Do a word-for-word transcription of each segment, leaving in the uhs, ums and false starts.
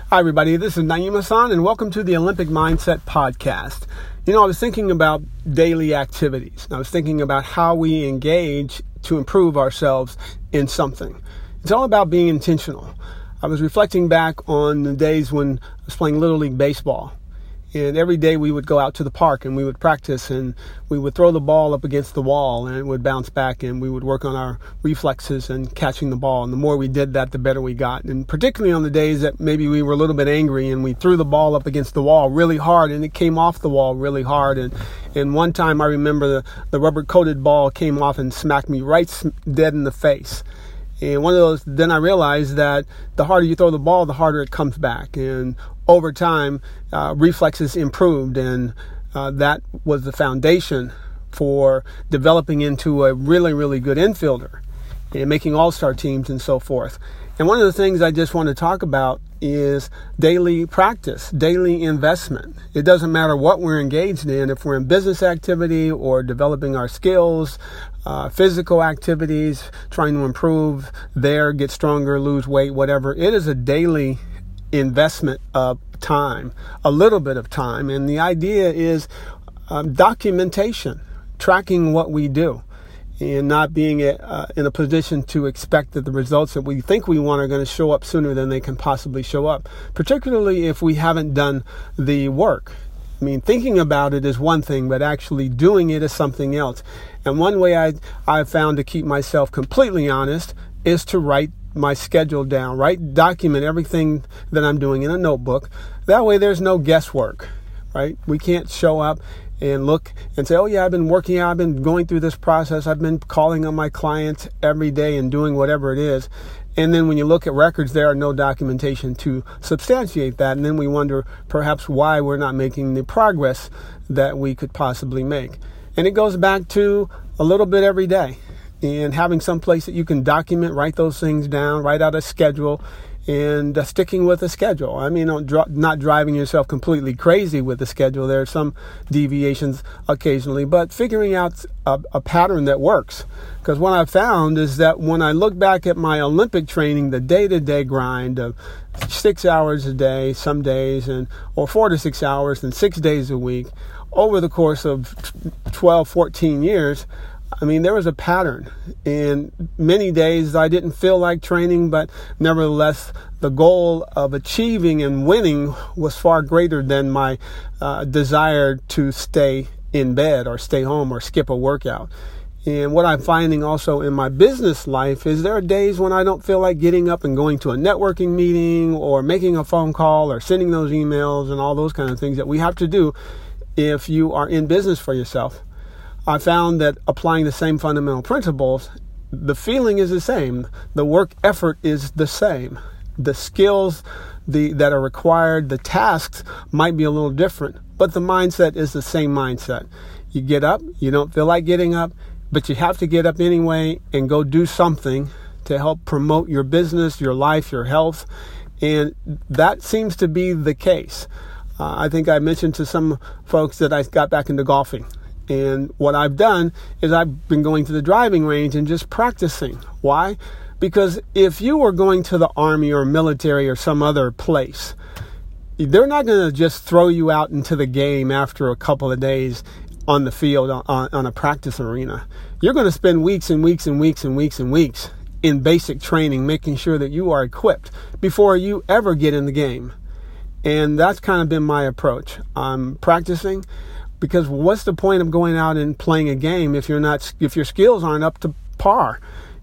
Hi, everybody. This is Naeem Hassan, and welcome to the Olympic Mindset Podcast. You know, I was thinking about daily activities. I was thinking about how we engage to improve ourselves in something. It's all about being intentional. I was reflecting back on the days when I was playing Little League Baseball. And every day we would go out to the park and we would practice and we would throw the ball up against the wall and it would bounce back and we would work on our reflexes and catching the ball. And the more we did that, the better we got. And particularly on the days that maybe we were a little bit angry and we threw the ball up against the wall really hard and it came off the wall really hard. And, and one time I remember the, the rubber coated ball came off and smacked me right dead in the face. And one of those, then I realized that the harder you throw the ball, the harder it comes back. And over time, uh, reflexes improved, and uh, that was the foundation for developing into a really, really good infielder and making all-star teams and so forth. And one of the things I just want to talk about is daily practice, daily investment. It doesn't matter what we're engaged in, if we're in business activity or developing our skills, uh, physical activities, trying to improve there, get stronger, lose weight, whatever. It is a daily investment of time, a little bit of time. And the idea is um, documentation, tracking what we do, and not being uh, in a position to expect that the results that we think we want are going to show up sooner than they can possibly show up, particularly if we haven't done the work. I mean, thinking about it is one thing, but actually doing it is something else. And one way I, I've found to keep myself completely honest is to write my schedule down, right? Document everything that I'm doing in a notebook. That way there's no guesswork, right? We can't show up and look and say, oh yeah, I've been working out, I've been going through this process, I've been calling on my clients every day and doing whatever it is. And then when you look at records, there are no documentation to substantiate that. And then we wonder perhaps why we're not making the progress that we could possibly make. And it goes back to a little bit every day and having some place that you can document, write those things down, write out a schedule, and uh, sticking with a schedule. I mean, don't dr- not driving yourself completely crazy with the schedule. There are some deviations occasionally, but figuring out a, a pattern that works. Because what I've found is that when I look back at my Olympic training, the day-to-day grind of six hours a day, some days, and or four to six hours and six days a week, over the course of twelve, fourteen years, I mean, there was a pattern. And many days I didn't feel like training, but nevertheless, the goal of achieving and winning was far greater than my uh, desire to stay in bed or stay home or skip a workout. And what I'm finding also in my business life is there are days when I don't feel like getting up and going to a networking meeting or making a phone call or sending those emails and all those kind of things that we have to do if you are in business for yourself. I found that applying the same fundamental principles, the feeling is the same. The work effort is the same. The skills the, that are required, the tasks might be a little different, but the mindset is the same mindset. You get up, you don't feel like getting up, but you have to get up anyway and go do something to help promote your business, your life, your health. And that seems to be the case. Uh, I think I mentioned to some folks that I got back into golfing. And what I've done is I've been going to the driving range and just practicing. Why? Because if you were going to the army or military or some other place, they're not going to just throw you out into the game after a couple of days on the field, on, on a practice arena. You're going to spend weeks and weeks and weeks and weeks and weeks in basic training, making sure that you are equipped before you ever get in the game. And that's kind of been my approach. I'm practicing. Because what's the point of going out and playing a game if you're not, if your skills aren't up to par?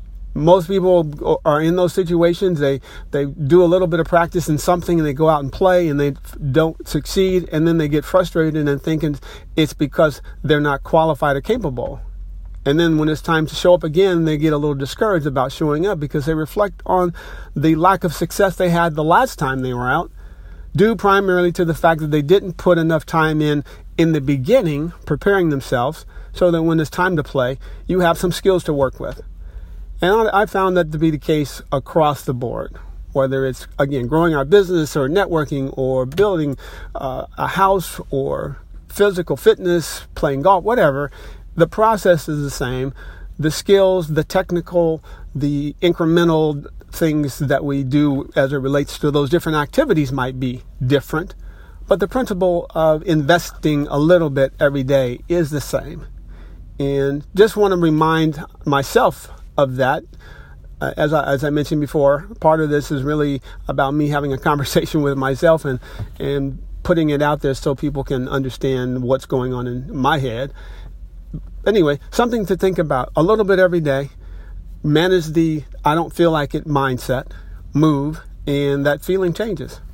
Most people are in those situations. They they do a little bit of practice in something and they go out and play and they don't succeed, and then they get frustrated and thinking it's because they're not qualified or capable. And then when it's time to show up again, they get a little discouraged about showing up because they reflect on the lack of success they had the last time they were out, due primarily to the fact that they didn't put enough time in in the beginning, preparing themselves so that when it's time to play, you have some skills to work with. And I found that to be the case across the board, whether it's, again, growing our business or networking or building uh, a house or physical fitness, playing golf, whatever. The process is the same. The skills, the technical, the incremental things that we do as it relates to those different activities might be different, but the principle of investing a little bit every day is the same. And just want to remind myself of that. Uh, as I, as I mentioned before, part of this is really about me having a conversation with myself and, and putting it out there so people can understand what's going on in my head. Anyway, something to think about a little bit every day. Manage the I don't feel like it mindset, move, and that feeling changes.